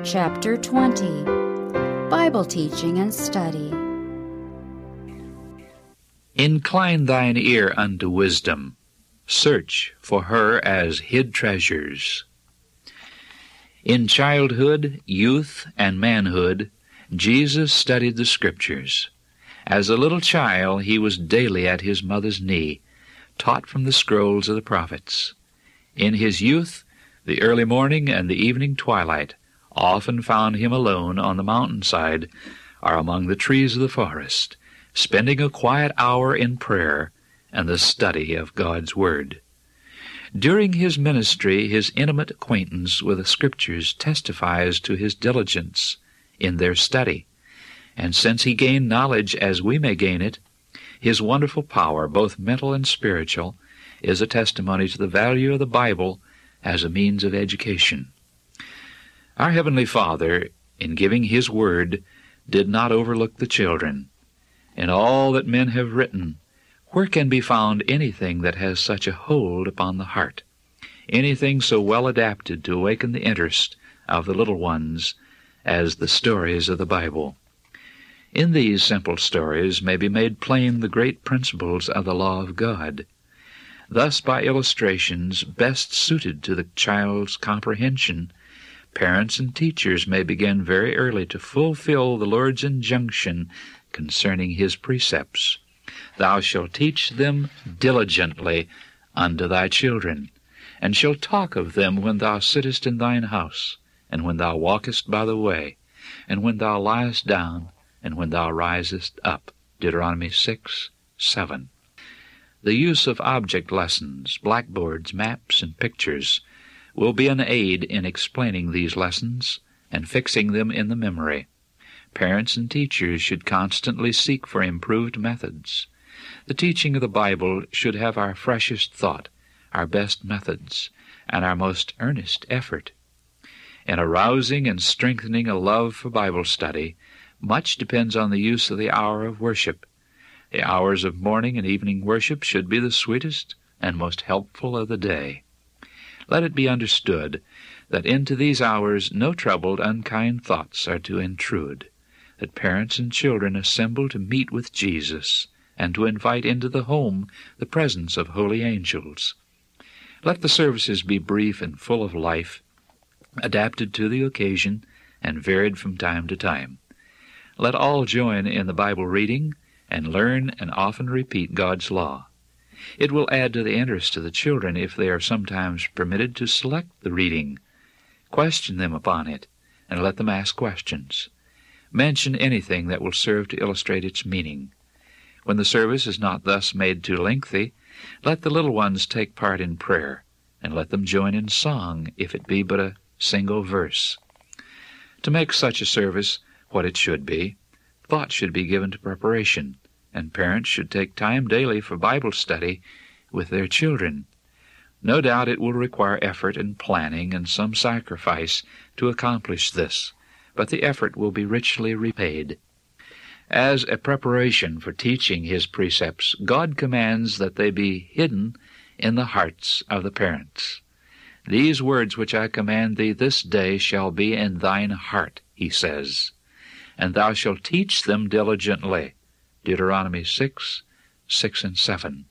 Chapter 20, Bible Teaching and Study. Incline thine ear unto wisdom. Search for her as hid treasures. In childhood, youth, and manhood, Jesus studied the Scriptures. As a little child, he was daily at his mother's knee, taught from the scrolls of the prophets. In his youth, the early morning and the evening twilight often found him alone on the mountainside or among the trees of the forest, spending a quiet hour in prayer and the study of God's Word. During his ministry, his intimate acquaintance with the Scriptures testifies to his diligence in their study, and since he gained knowledge as we may gain it, his wonderful power, both mental and spiritual, is a testimony to the value of the Bible as a means of education. Our Heavenly Father, in giving His Word, did not overlook the children. In all that men have written, where can be found anything that has such a hold upon the heart, anything so well adapted to awaken the interest of the little ones as the stories of the Bible? In these simple stories may be made plain the great principles of the law of God. Thus, by illustrations best suited to the child's comprehension, parents and teachers may begin very early to fulfill the Lord's injunction concerning His precepts. Thou shalt teach them diligently unto thy children, and shalt talk of them when thou sittest in thine house, and when thou walkest by the way, and when thou liest down, and when thou risest up. Deuteronomy 6:7. The use of object lessons, blackboards, maps, and pictures will be an aid in explaining these lessons and fixing them in the memory. Parents and teachers should constantly seek for improved methods. The teaching of the Bible should have our freshest thought, our best methods, and our most earnest effort. In arousing and strengthening a love for Bible study, much depends on the use of the hour of worship. The hours of morning and evening worship should be the sweetest and most helpful of the day. Let it be understood that into these hours no troubled, unkind thoughts are to intrude, that parents and children assemble to meet with Jesus and to invite into the home the presence of holy angels. Let the services be brief and full of life, adapted to the occasion and varied from time to time. Let all join in the Bible reading and learn and often repeat God's law. It will add to the interest of the children if they are sometimes permitted to select the reading. Question them upon it, and let them ask questions. Mention anything that will serve to illustrate its meaning. When the service is not thus made too lengthy, let the little ones take part in prayer, and let them join in song, if it be but a single verse. To make such a service what it should be, thought should be given to preparation, and parents should take time daily for Bible study with their children. No doubt it will require effort and planning and some sacrifice to accomplish this, but the effort will be richly repaid. As a preparation for teaching His precepts, God commands that they be hidden in the hearts of the parents. These words which I command thee this day shall be in thine heart, He says, and thou shalt teach them diligently. Deuteronomy 6:6 and 7.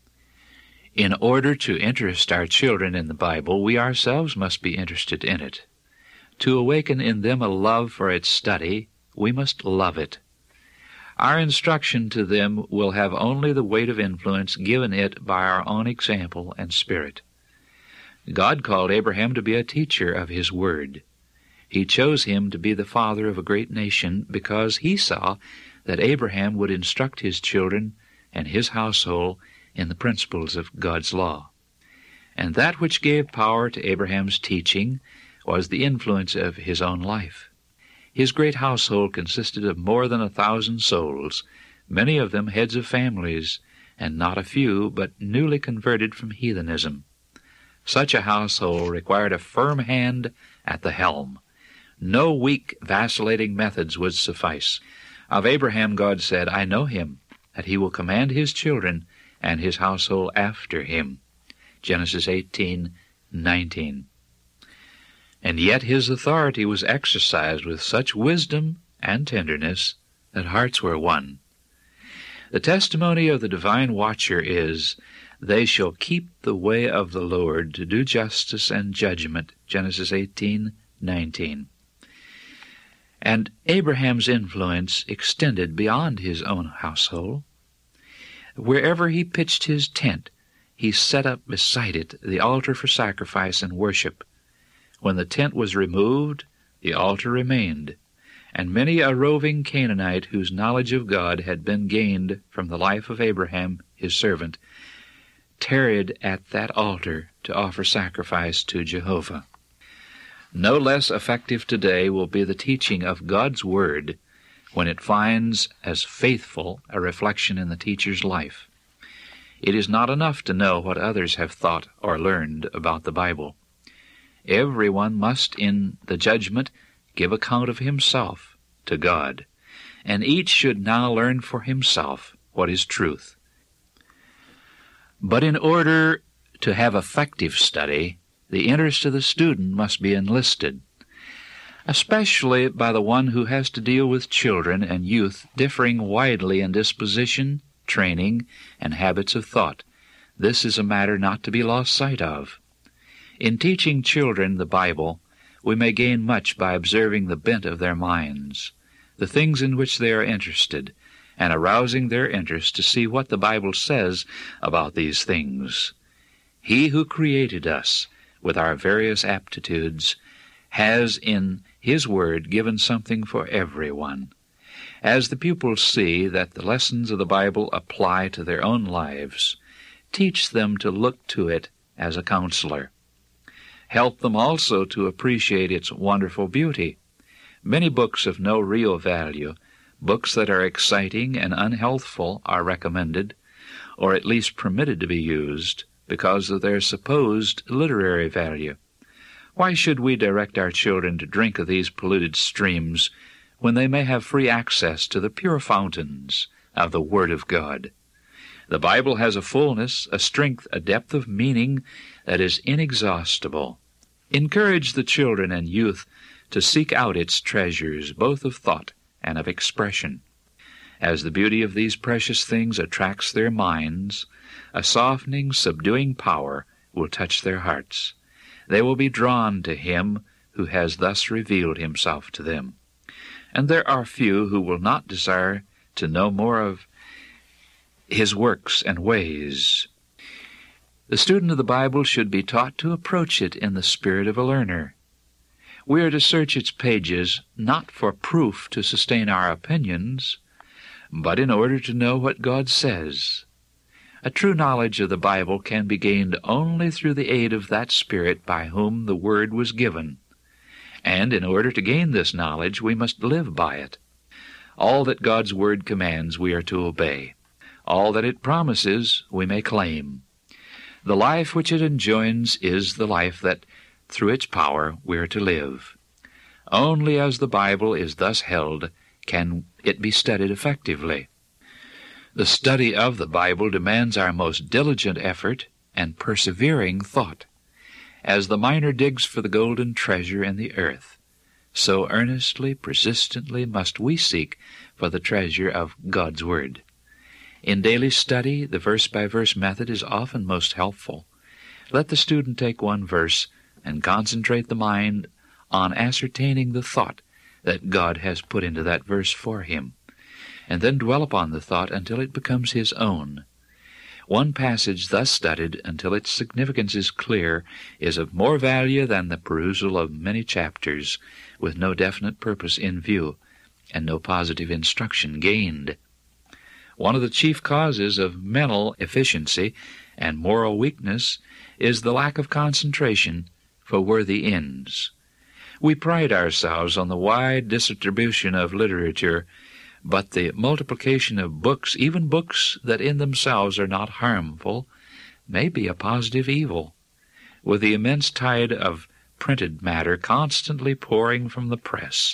In order to interest our children in the Bible, we ourselves must be interested in it. To awaken in them a love for its study, we must love it. Our instruction to them will have only the weight of influence given it by our own example and spirit. God called Abraham to be a teacher of His Word. He chose him to be the father of a great nation because He saw that Abraham would instruct his children and his household in the principles of God's law. And that which gave power to Abraham's teaching was the influence of his own life. His great household consisted of more than 1,000 souls, many of them heads of families, and not a few but newly converted from heathenism. Such a household required a firm hand at the helm. No weak, vacillating methods would suffice. Of Abraham God said, I know him, that he will command his children and his household after him. Genesis 18:19. and yet his authority was exercised with such wisdom and tenderness that hearts were won. The testimony of the divine watcher is, "They shall keep the way of the Lord to do justice and judgment," Genesis 18:19. And Abraham's influence extended beyond his own household. Wherever he pitched his tent, he set up beside it the altar for sacrifice and worship. When the tent was removed, the altar remained, and many a roving Canaanite whose knowledge of God had been gained from the life of Abraham, his servant, tarried at that altar to offer sacrifice to Jehovah. No less effective today will be the teaching of God's Word when it finds as faithful a reflection in the teacher's life. It is not enough to know what others have thought or learned about the Bible. Everyone must, in the judgment, give account of himself to God, and each should now learn for himself what is truth. But in order to have effective study, the interest of the student must be enlisted, especially by the one who has to deal with children and youth differing widely in disposition, training, and habits of thought. This is a matter not to be lost sight of. In teaching children the Bible, we may gain much by observing the bent of their minds, the things in which they are interested, and arousing their interest to see what the Bible says about these things. He who created us with our various aptitudes has in His Word given something for everyone. As the pupils see that the lessons of the Bible apply to their own lives, teach them to look to it as a counselor. Help them also to appreciate its wonderful beauty. Many books of no real value, books that are exciting and unhealthful, are recommended, or at least permitted to be used, because of their supposed literary value. Why should we direct our children to drink of these polluted streams when they may have free access to the pure fountains of the Word of God? The Bible has a fullness, a strength, a depth of meaning that is inexhaustible. Encourage the children and youth to seek out its treasures, both of thought and of expression. As the beauty of these precious things attracts their minds, a softening, subduing power will touch their hearts. They will be drawn to Him who has thus revealed Himself to them. And there are few who will not desire to know more of His works and ways. The student of the Bible should be taught to approach it in the spirit of a learner. We are to search its pages not for proof to sustain our opinions, but in order to know what God says. A true knowledge of the Bible can be gained only through the aid of that Spirit by whom the Word was given. And in order to gain this knowledge, we must live by it. All that God's Word commands we are to obey. All that it promises we may claim. The life which it enjoins is the life that, through its power, we are to live. Only as the Bible is thus held can it be studied effectively. The study of the Bible demands our most diligent effort and persevering thought. As the miner digs for the golden treasure in the earth, so earnestly, persistently must we seek for the treasure of God's Word. In daily study, the verse-by-verse method is often most helpful. Let the student take one verse and concentrate the mind on ascertaining the thought that God has put into that verse for him, and then dwell upon the thought until it becomes his own. One passage thus studied until its significance is clear is of more value than the perusal of many chapters with no definite purpose in view and no positive instruction gained. One of the chief causes of mental efficiency and moral weakness is the lack of concentration for worthy ends. We pride ourselves on the wide distribution of literature, but the multiplication of books, even books that in themselves are not harmful, may be a positive evil. With the immense tide of printed matter constantly pouring from the press,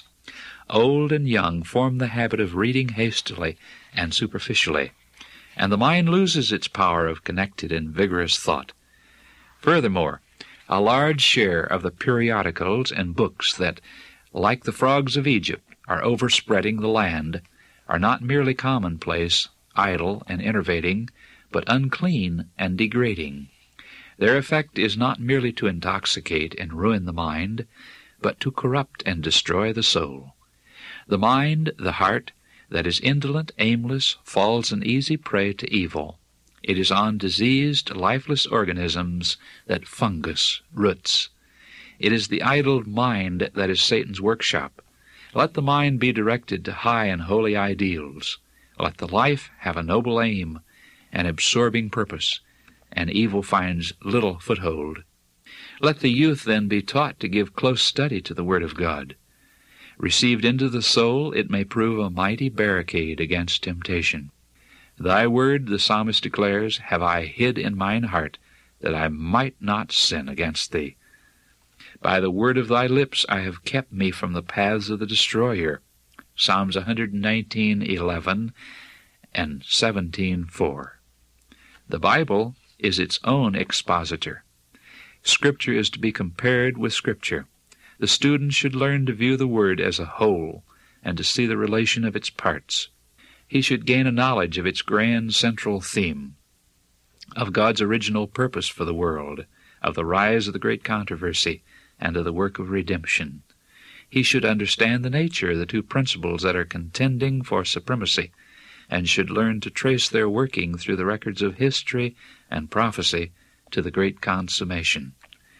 old and young form the habit of reading hastily and superficially, and the mind loses its power of connected and vigorous thought. Furthermore, A large share of the periodicals and books that, like the frogs of Egypt, are overspreading the land, are not merely commonplace, idle, and enervating, but unclean and degrading. Their effect is not merely to intoxicate and ruin the mind, but to corrupt and destroy the soul. The mind, the heart, that is indolent, aimless, falls an easy prey to evil. It is on diseased, lifeless organisms that fungus roots. It is the idle mind that is Satan's workshop. Let the mind be directed to high and holy ideals. Let the life have a noble aim, an absorbing purpose, and evil finds little foothold. Let the youth then be taught to give close study to the Word of God. Received into the soul, it may prove a mighty barricade against temptation. Thy word, the psalmist declares, have I hid in mine heart, that I might not sin against thee. By the word of thy lips I have kept me from the paths of the destroyer. Psalms 119:11 and 17:4. The Bible is its own expositor. Scripture is to be compared with Scripture. The student should learn to view the Word as a whole, and to see the relation of its parts. He should gain a knowledge of its grand central theme, of God's original purpose for the world, of the rise of the great controversy, and of the work of redemption. He should understand the nature of the two principles that are contending for supremacy, and should learn to trace their working through the records of history and prophecy to the great consummation.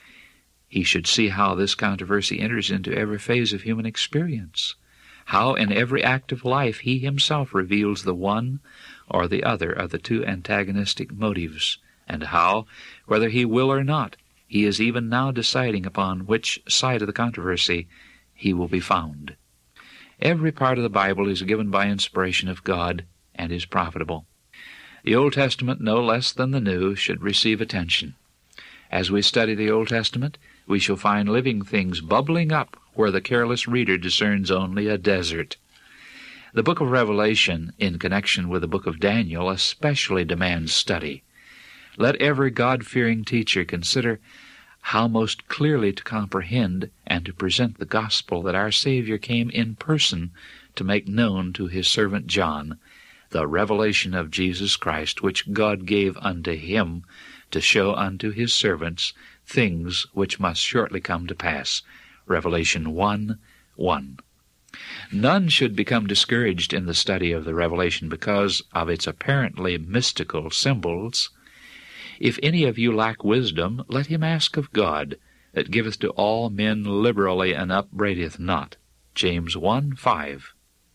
He should see how this controversy enters into every phase of human experience, how in every act of life he himself reveals the one or the other of the two antagonistic motives, and how, whether he will or not, he is even now deciding upon which side of the controversy he will be found. Every part of the Bible is given by inspiration of God and is profitable. The Old Testament, no less than the New, should receive attention. As we study the Old Testament, we shall find living things bubbling up where the careless reader discerns only a desert. The book of Revelation, in connection with the book of Daniel, especially demands study. Let every God-fearing teacher consider how most clearly to comprehend and to present the gospel that our Savior came in person to make known to his servant John, the revelation of Jesus Christ, which God gave unto him to show unto his servants things which must shortly come to pass. Revelation 1:1. None should become discouraged in the study of the Revelation because of its apparently mystical symbols. If any of you lack wisdom, let him ask of God, that giveth to all men liberally and upbraideth not. James 1:5.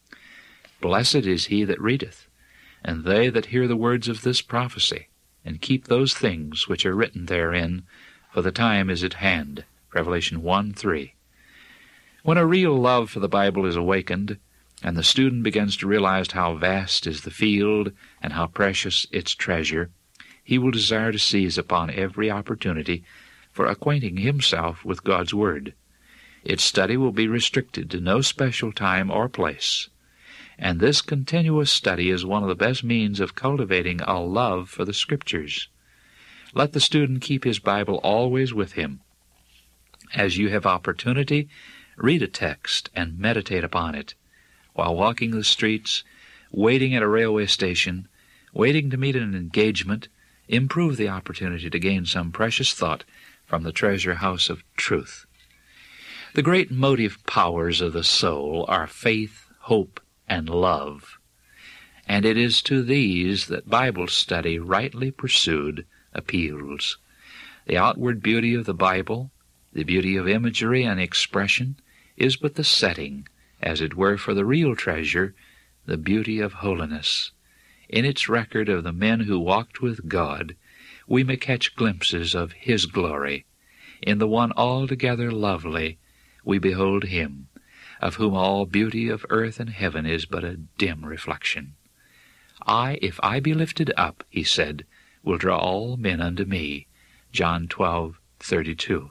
Blessed is he that readeth, and they that hear the words of this prophecy, and keep those things which are written therein, for the time is at hand. Revelation 1:3. When a real love for the Bible is awakened, and the student begins to realize how vast is the field and how precious its treasure, he will desire to seize upon every opportunity for acquainting himself with God's Word. Its study will be restricted to no special time or place, and this continuous study is one of the best means of cultivating a love for the Scriptures. Let the student keep his Bible always with him. As you have opportunity, read a text and meditate upon it. While walking the streets, waiting at a railway station, waiting to meet an engagement, improve the opportunity to gain some precious thought from the treasure house of truth. The great motive powers of the soul are faith, hope, and love, and it is to these that Bible study, rightly pursued, appeals. The outward beauty of the Bible, the beauty of imagery and expression, is but the setting, as it were, for the real treasure, the beauty of holiness. In its record of the men who walked with God, we may catch glimpses of his glory. In the one altogether lovely, we behold him, of whom all beauty of earth and heaven is but a dim reflection. If I be lifted up, he said, will draw all men unto me. John 12:32.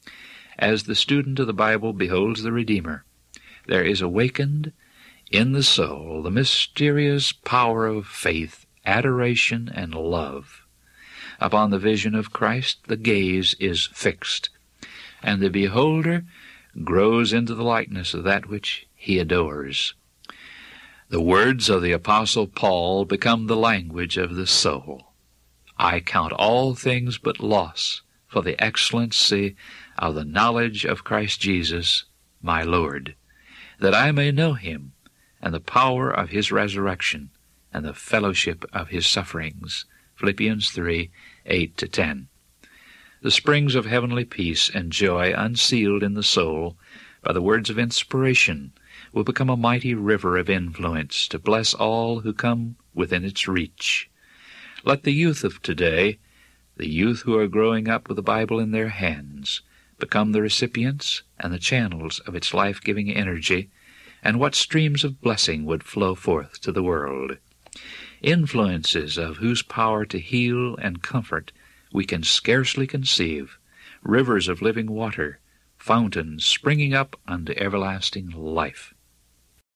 As the student of the Bible beholds the Redeemer, there is awakened in the soul the mysterious power of faith, adoration, and love. Upon the vision of Christ the gaze is fixed, and the beholder grows into the likeness of that which he adores. The words of the Apostle Paul become the language of the soul. I count all things but loss for the excellency of the knowledge of Christ Jesus, my Lord, that I may know him, and the power of his resurrection, and the fellowship of his sufferings. Philippians 3, 8-10. The springs of heavenly peace and joy unsealed in the soul by the words of inspiration will become a mighty river of influence to bless all who come within its reach. Let the youth of today, the youth who are growing up with the Bible in their hands, become the recipients and the channels of its life-giving energy, and what streams of blessing would flow forth to the world. Influences of whose power to heal and comfort we can scarcely conceive, rivers of living water, fountains springing up unto everlasting life.